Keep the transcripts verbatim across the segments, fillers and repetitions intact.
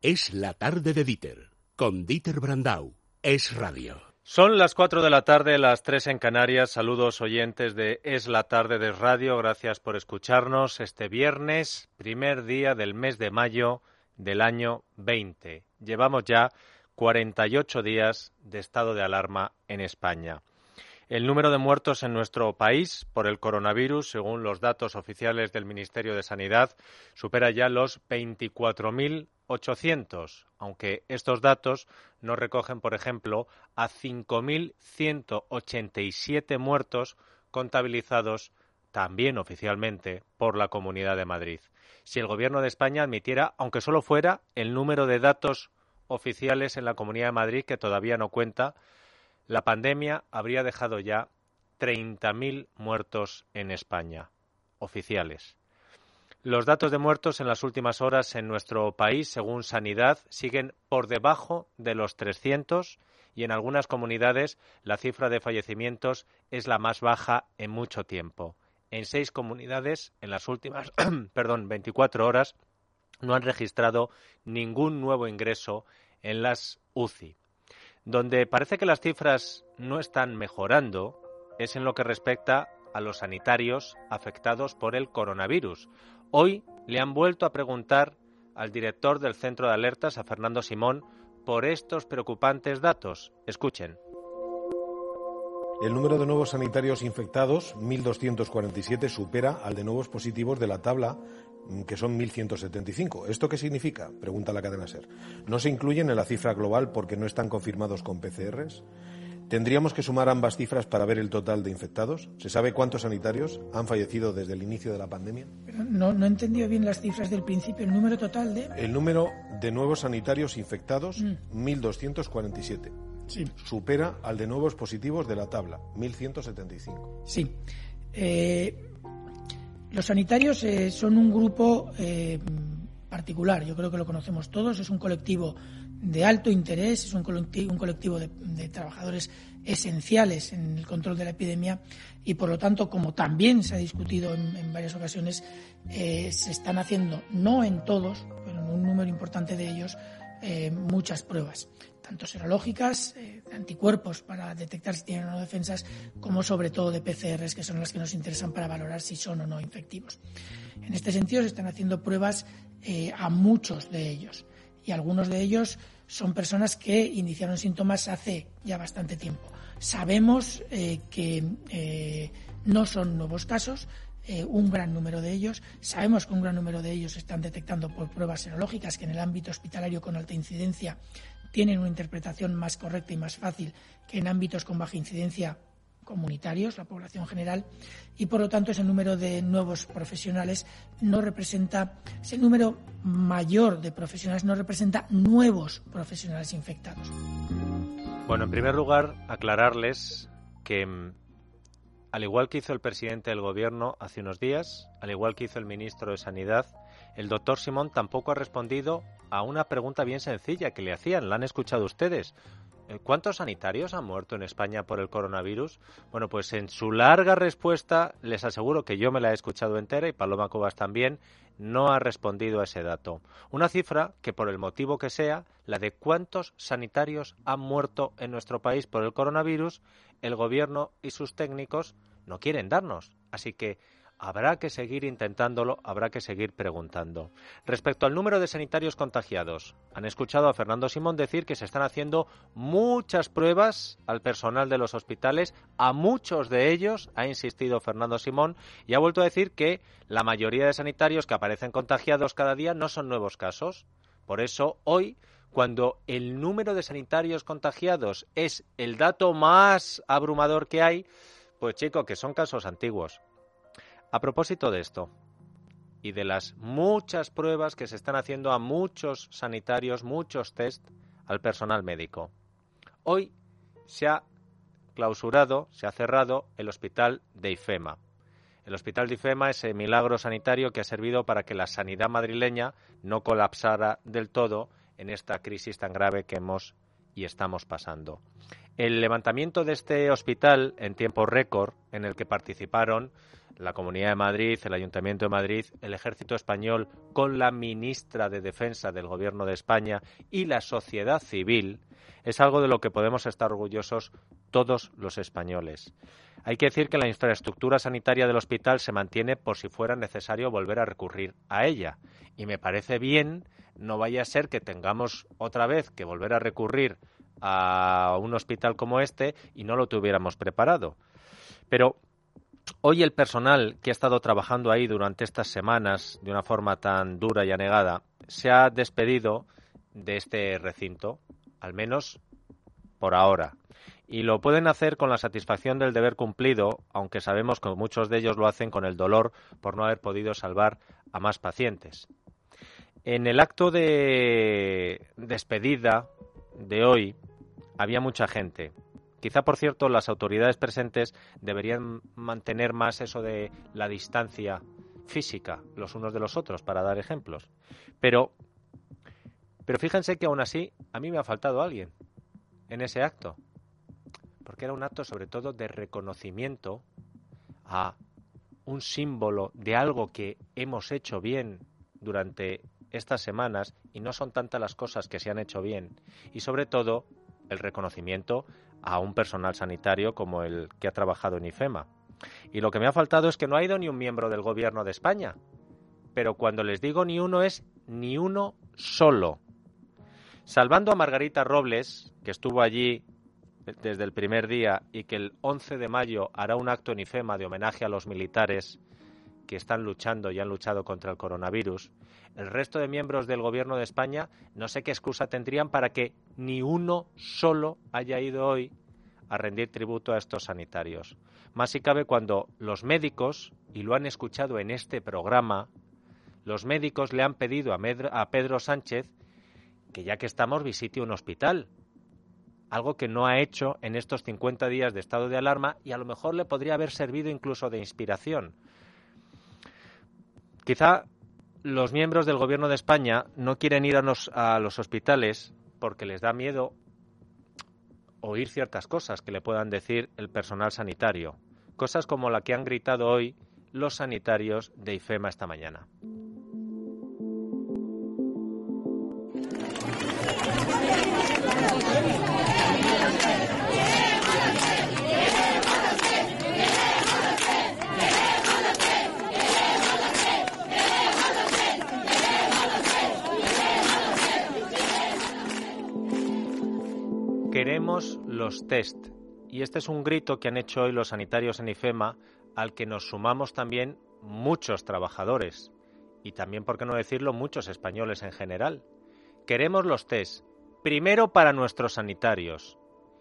Es la tarde de Dieter, con Dieter Brandau. Es radio. Son las cuatro de la tarde, las tres en Canarias. Saludos oyentes de Es la tarde de radio. Gracias por escucharnos este viernes, primer día del mes de mayo del año veinte. Llevamos ya cuarenta y ocho días de estado de alarma en España. El número de muertos en nuestro país por el coronavirus, según los datos oficiales del Ministerio de Sanidad, supera ya los veinticuatro mil ochocientos, aunque estos datos no recogen, por ejemplo, a cinco mil ciento ochenta y siete muertos contabilizados también oficialmente por la Comunidad de Madrid. Si el Gobierno de España admitiera, aunque solo fuera, el número de datos oficiales en la Comunidad de Madrid, que todavía no cuenta, la pandemia habría dejado ya treinta mil muertos en España, oficiales. Los datos de muertos en las últimas horas en nuestro país, según Sanidad, siguen por debajo de los trescientos y en algunas comunidades la cifra de fallecimientos es la más baja en mucho tiempo. En seis comunidades, en las últimas perdón, veinticuatro horas, no han registrado ningún nuevo ingreso en las U C I. Donde parece que las cifras no están mejorando es en lo que respecta a los sanitarios afectados por el coronavirus. Hoy le han vuelto a preguntar al director del Centro de Alertas, a Fernando Simón, por estos preocupantes datos. Escuchen. El número de nuevos sanitarios infectados, mil doscientos cuarenta y siete, supera al de nuevos positivos de la tabla, que son mil ciento setenta y cinco. ¿Esto qué significa?, pregunta la cadena SER. ¿No se incluyen en la cifra global porque no están confirmados con P C Rs? ¿Tendríamos que sumar ambas cifras para ver el total de infectados? ¿Se sabe cuántos sanitarios han fallecido desde el inicio de la pandemia? Pero no, no he entendido bien las cifras del principio. ¿El número total de...? El número de nuevos sanitarios infectados, mm. mil doscientos cuarenta y siete. Sí. Supera al de nuevos positivos de la tabla, mil ciento setenta y cinco. Sí. Eh, los sanitarios eh, son un grupo eh, particular. Yo creo que lo conocemos todos. Es un colectivo de alto interés, es un colectivo, un colectivo de, de trabajadores esenciales en el control de la epidemia y, por lo tanto, como también se ha discutido en, en varias ocasiones, eh, se están haciendo, no en todos, pero en un número importante de ellos, eh, muchas pruebas, tanto serológicas, eh, de anticuerpos para detectar si tienen o no defensas, como sobre todo de P C Rs, que son las que nos interesan para valorar si son o no infectivos. En este sentido, se están haciendo pruebas eh, a muchos de ellos, y algunos de ellos son personas que iniciaron síntomas hace ya bastante tiempo. Sabemos eh, que eh, no son nuevos casos, eh, un gran número de ellos. Sabemos que un gran número de ellos se están detectando por pruebas serológicas que en el ámbito hospitalario con alta incidencia tienen una interpretación más correcta y más fácil que en ámbitos con baja incidencia comunitarios, la población general, y por lo tanto ese número de nuevos profesionales no representa, ese número mayor de profesionales no representa nuevos profesionales infectados. Bueno, en primer lugar, aclararles que, al igual que hizo el presidente del Gobierno hace unos días, al igual que hizo el ministro de Sanidad, el doctor Simón tampoco ha respondido a una pregunta bien sencilla que le hacían. La han escuchado ustedes. ¿Cuántos sanitarios han muerto en España por el coronavirus? Bueno, pues en su larga respuesta, les aseguro que yo me la he escuchado entera y Paloma Cubas también, no ha respondido a ese dato. Una cifra que, por el motivo que sea, la de cuántos sanitarios han muerto en nuestro país por el coronavirus, el Gobierno y sus técnicos no quieren darnos. Así que habrá que seguir intentándolo, habrá que seguir preguntando. Respecto al número de sanitarios contagiados, han escuchado a Fernando Simón decir que se están haciendo muchas pruebas al personal de los hospitales, a muchos de ellos, ha insistido Fernando Simón, y ha vuelto a decir que la mayoría de sanitarios que aparecen contagiados cada día no son nuevos casos. Por eso, hoy, cuando el número de sanitarios contagiados es el dato más abrumador que hay, pues chico, que son casos antiguos. A propósito de esto y de las muchas pruebas que se están haciendo a muchos sanitarios, muchos test al personal médico, hoy se ha clausurado, se ha cerrado el hospital de IFEMA. El hospital de IFEMA es el milagro sanitario que ha servido para que la sanidad madrileña no colapsara del todo en esta crisis tan grave que hemos y estamos pasando. El levantamiento de este hospital en tiempo récord, en el que participaron la Comunidad de Madrid, el Ayuntamiento de Madrid, el Ejército Español, con la ministra de Defensa del Gobierno de España y la sociedad civil, es algo de lo que podemos estar orgullosos todos los españoles. Hay que decir que la infraestructura sanitaria del hospital se mantiene por si fuera necesario volver a recurrir a ella. Y me parece bien, no vaya a ser que tengamos otra vez que volver a recurrir a un hospital como este y no lo tuviéramos preparado. Pero hoy el personal que ha estado trabajando ahí durante estas semanas de una forma tan dura y anegada se ha despedido de este recinto, al menos por ahora. Y lo pueden hacer con la satisfacción del deber cumplido, aunque sabemos que muchos de ellos lo hacen con el dolor por no haber podido salvar a más pacientes. En el acto de despedida de hoy había mucha gente. Quizá, por cierto, las autoridades presentes deberían mantener más eso de la distancia física los unos de los otros, para dar ejemplos. Pero, pero fíjense que aún así a mí me ha faltado alguien en ese acto, porque era un acto sobre todo de reconocimiento a un símbolo de algo que hemos hecho bien durante estas semanas, y no son tantas las cosas que se han hecho bien, y sobre todo el reconocimiento a un personal sanitario como el que ha trabajado en IFEMA. Y lo que me ha faltado es que no ha ido ni un miembro del Gobierno de España, pero cuando les digo ni uno es ni uno solo. Salvando a Margarita Robles, que estuvo allí desde el primer día y que el once de mayo hará un acto en IFEMA de homenaje a los militares que están luchando y han luchado contra el coronavirus, el resto de miembros del Gobierno de España no sé qué excusa tendrían para que ni uno solo haya ido hoy a rendir tributo a estos sanitarios. Más si cabe cuando los médicos, y lo han escuchado en este programa, los médicos le han pedido a, Medro, a Pedro Sánchez que ya que estamos visite un hospital, algo que no ha hecho en estos cincuenta días de estado de alarma y a lo mejor le podría haber servido incluso de inspiración. Quizá los miembros del Gobierno de España no quieren ir a los, a los hospitales porque les da miedo oír ciertas cosas que le puedan decir el personal sanitario, cosas como la que han gritado hoy los sanitarios de IFEMA esta mañana. Queremos los test, y este es un grito que han hecho hoy los sanitarios en IFEMA, al que nos sumamos también muchos trabajadores y también, por qué no decirlo, muchos españoles en general. Queremos los test, primero para nuestros sanitarios,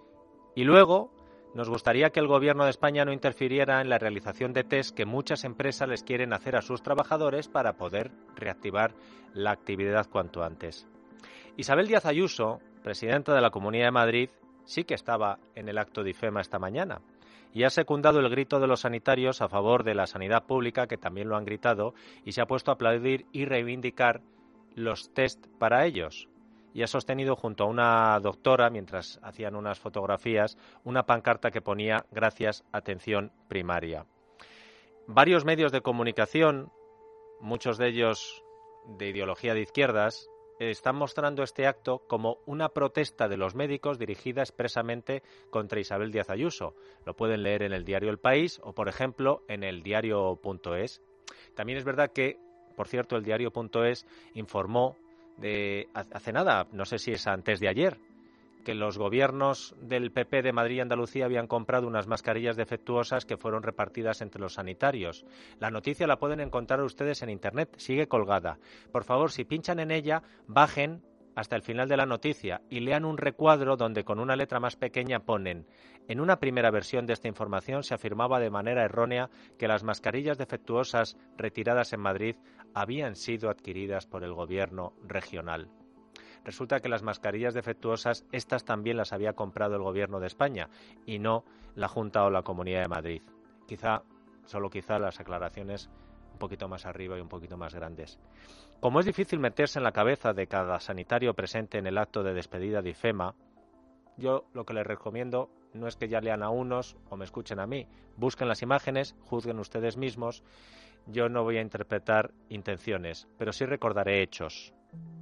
y luego nos gustaría que el Gobierno de España no interfiriera en la realización de test que muchas empresas les quieren hacer a sus trabajadores para poder reactivar la actividad cuanto antes. Isabel Díaz Ayuso, presidenta de la Comunidad de Madrid, sí que estaba en el acto de IFEMA esta mañana y ha secundado el grito de los sanitarios a favor de la sanidad pública, que también lo han gritado, y se ha puesto a aplaudir y reivindicar los test para ellos. Y ha sostenido junto a una doctora, mientras hacían unas fotografías, una pancarta que ponía "Gracias, atención primaria". Varios medios de comunicación, muchos de ellos de ideología de izquierdas, están mostrando este acto como una protesta de los médicos dirigida expresamente contra Isabel Díaz Ayuso. Lo pueden leer en el diario El País o, por ejemplo, en el diario punto es. También es verdad que, por cierto, el diario punto es informó de hace nada, no sé si es antes de ayer, que los gobiernos del P P de Madrid y Andalucía habían comprado unas mascarillas defectuosas que fueron repartidas entre los sanitarios. La noticia la pueden encontrar ustedes en Internet, sigue colgada. Por favor, si pinchan en ella, bajen hasta el final de la noticia y lean un recuadro donde con una letra más pequeña ponen: en una primera versión de esta información se afirmaba de manera errónea que las mascarillas defectuosas retiradas en Madrid habían sido adquiridas por el gobierno regional. Resulta que las mascarillas defectuosas, estas también las había comprado el Gobierno de España y no la Junta o la Comunidad de Madrid. Quizá, solo quizá, las aclaraciones un poquito más arriba y un poquito más grandes. Como es difícil meterse en la cabeza de cada sanitario presente en el acto de despedida de IFEMA, yo lo que les recomiendo no es que ya lean a unos o me escuchen a mí. Busquen las imágenes, juzguen ustedes mismos. Yo no voy a interpretar intenciones, pero sí recordaré hechos.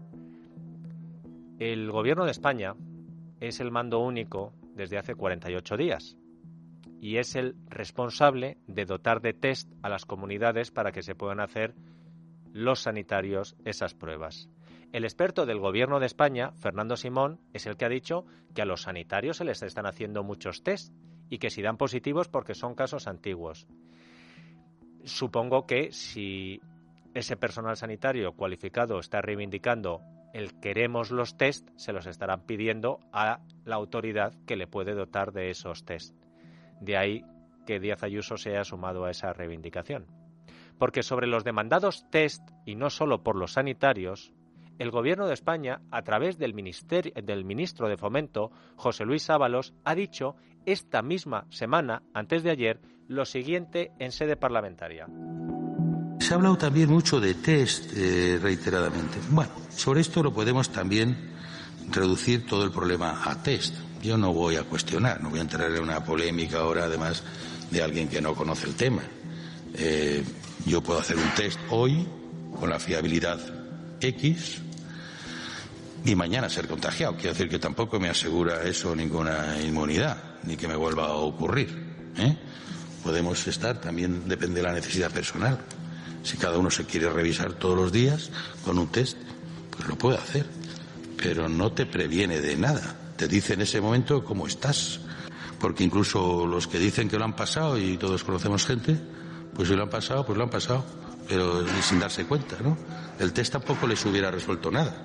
El Gobierno de España es el mando único desde hace cuarenta y ocho días y es el responsable de dotar de test a las comunidades para que se puedan hacer los sanitarios esas pruebas. El experto del Gobierno de España, Fernando Simón, es el que ha dicho que a los sanitarios se les están haciendo muchos test y que si dan positivos porque son casos antiguos. Supongo que si ese personal sanitario cualificado está reivindicando el queremos los test, se los estarán pidiendo a la autoridad que le puede dotar de esos test. De ahí que Díaz Ayuso se haya sumado a esa reivindicación. Porque sobre los demandados test, y no solo por los sanitarios, el Gobierno de España, a través del, ministerio, del ministro de Fomento, José Luis Ábalos, ha dicho esta misma semana, antes de ayer, lo siguiente en sede parlamentaria. Se ha hablado también mucho de test eh, reiteradamente. Bueno, sobre esto lo podemos también reducir todo el problema a test. Yo no voy a cuestionar, no voy a entrar en una polémica ahora, además de alguien que no conoce el tema. Eh, yo puedo hacer un test hoy con la fiabilidad X y mañana ser contagiado. Quiero decir que tampoco me asegura eso ninguna inmunidad, ni que me vuelva a ocurrir. ¿eh? Podemos estar, también depende de la necesidad personal. Si cada uno se quiere revisar todos los días con un test, pues lo puede hacer. Pero no te previene de nada. Te dice en ese momento cómo estás. Porque incluso los que dicen que lo han pasado, y todos conocemos gente, pues si lo han pasado, pues lo han pasado. Pero sin darse cuenta, ¿no? El test tampoco les hubiera resuelto nada.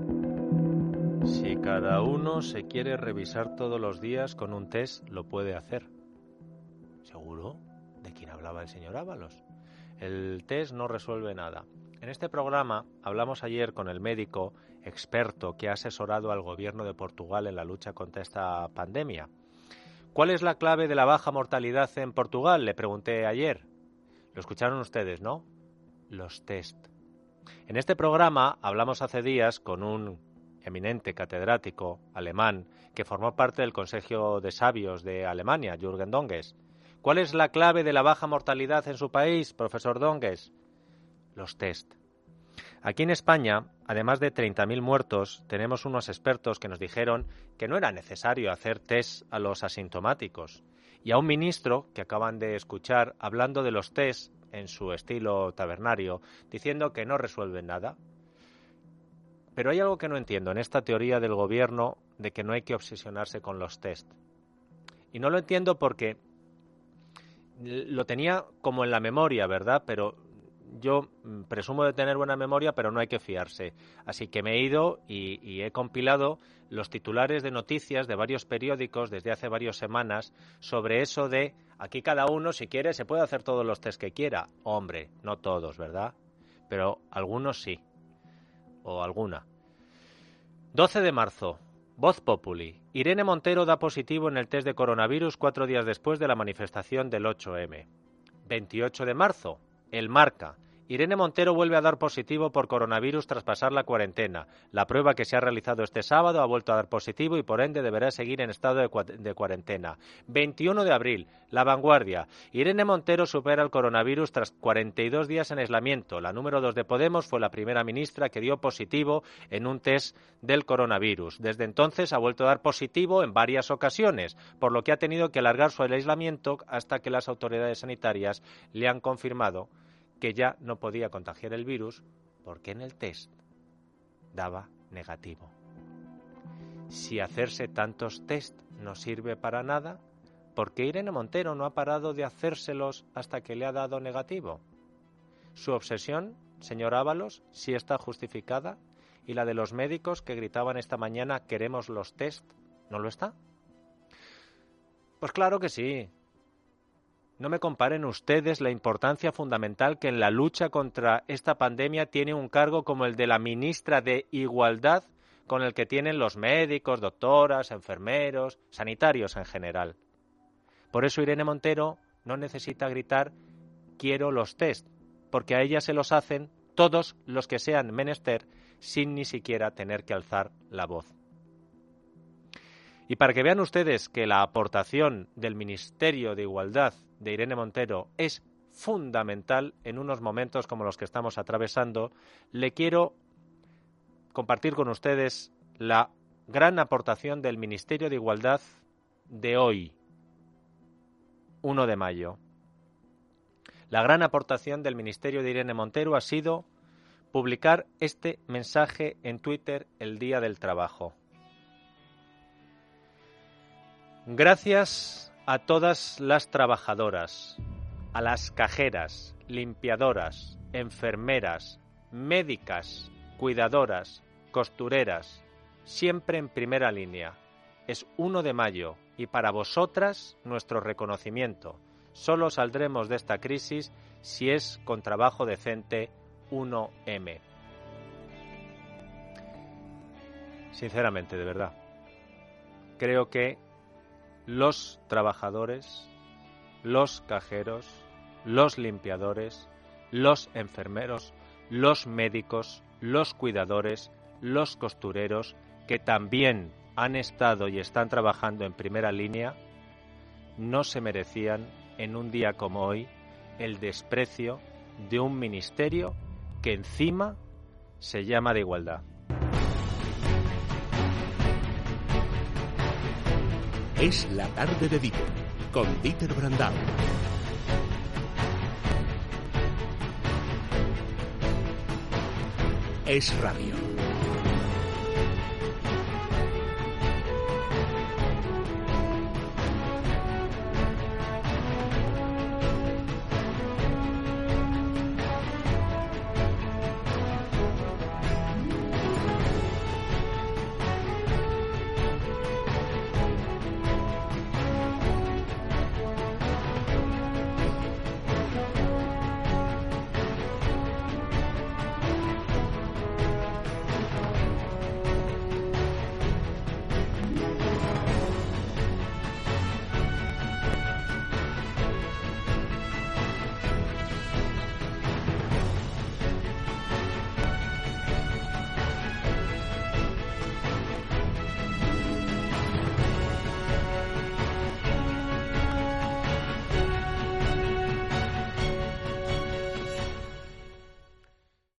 Si cada uno se quiere revisar todos los días con un test, lo puede hacer. ¿Seguro? ¿De quién hablaba el señor Ábalos? El test no resuelve nada. En este programa hablamos ayer con el médico experto que ha asesorado al gobierno de Portugal en la lucha contra esta pandemia. ¿Cuál es la clave de la baja mortalidad en Portugal? Le pregunté ayer. Lo escucharon ustedes, ¿no? Los test. En este programa hablamos hace días con un eminente catedrático alemán que formó parte del Consejo de Sabios de Alemania, Jürgen Donges. ¿Cuál es la clave de la baja mortalidad en su país, profesor Donges? Los test. Aquí en España, además de treinta mil muertos, tenemos unos expertos que nos dijeron que no era necesario hacer test a los asintomáticos. Y a un ministro que acaban de escuchar hablando de los test en su estilo tabernario, diciendo que no resuelven nada. Pero hay algo que no entiendo en esta teoría del gobierno de que no hay que obsesionarse con los test. Y no lo entiendo porque lo tenía como en la memoria, ¿verdad? Pero yo presumo de tener buena memoria, pero no hay que fiarse. Así que me he ido y, y he compilado los titulares de noticias de varios periódicos desde hace varias semanas sobre eso de aquí cada uno, si quiere, se puede hacer todos los test que quiera. Hombre, no todos, ¿verdad? Pero algunos sí. O alguna. doce de marzo. Voz Populi. Irene Montero da positivo en el test de coronavirus cuatro días después de la manifestación del ocho eme. veintiocho de marzo. El Marca. Irene Montero vuelve a dar positivo por coronavirus tras pasar la cuarentena. La prueba que se ha realizado este sábado ha vuelto a dar positivo y por ende deberá seguir en estado de, cua- de cuarentena. veintiuno de abril. La Vanguardia. Irene Montero supera el coronavirus tras cuarenta y dos días en aislamiento. La número dos de Podemos fue la primera ministra que dio positivo en un test del coronavirus. Desde entonces ha vuelto a dar positivo en varias ocasiones, por lo que ha tenido que alargar su aislamiento hasta que las autoridades sanitarias le han confirmado que ya no podía contagiar el virus porque en el test daba negativo. Si hacerse tantos test no sirve para nada, ¿por qué Irene Montero no ha parado de hacérselos hasta que le ha dado negativo? Su obsesión, señor Ábalos, sí está justificada, y la de los médicos que gritaban esta mañana queremos los test, ¿no lo está? Pues claro que sí. No me comparen ustedes la importancia fundamental que en la lucha contra esta pandemia tiene un cargo como el de la ministra de Igualdad, con el que tienen los médicos, doctoras, enfermeros, sanitarios en general. Por eso Irene Montero no necesita gritar quiero los test, porque a ella se los hacen todos los que sean menester sin ni siquiera tener que alzar la voz. Y para que vean ustedes que la aportación del Ministerio de Igualdad de Irene Montero es fundamental en unos momentos como los que estamos atravesando, le quiero compartir con ustedes la gran aportación del Ministerio de Igualdad de hoy, uno de mayo. La gran aportación del Ministerio de Irene Montero ha sido publicar este mensaje en Twitter el día del trabajo. Gracias a todas las trabajadoras, a las cajeras, limpiadoras, enfermeras, médicas, cuidadoras, costureras, siempre en primera línea. Es uno de mayo y para vosotras nuestro reconocimiento. Solo saldremos de esta crisis si es con trabajo decente uno eme. Sinceramente, de verdad, creo que los trabajadores, los cajeros, los limpiadores, los enfermeros, los médicos, los cuidadores, los costureros, que también han estado y están trabajando en primera línea, no se merecían en un día como hoy el desprecio de un ministerio que encima se llama de igualdad. Es la tarde de Dieter, con Dieter Brandau. Es Radio.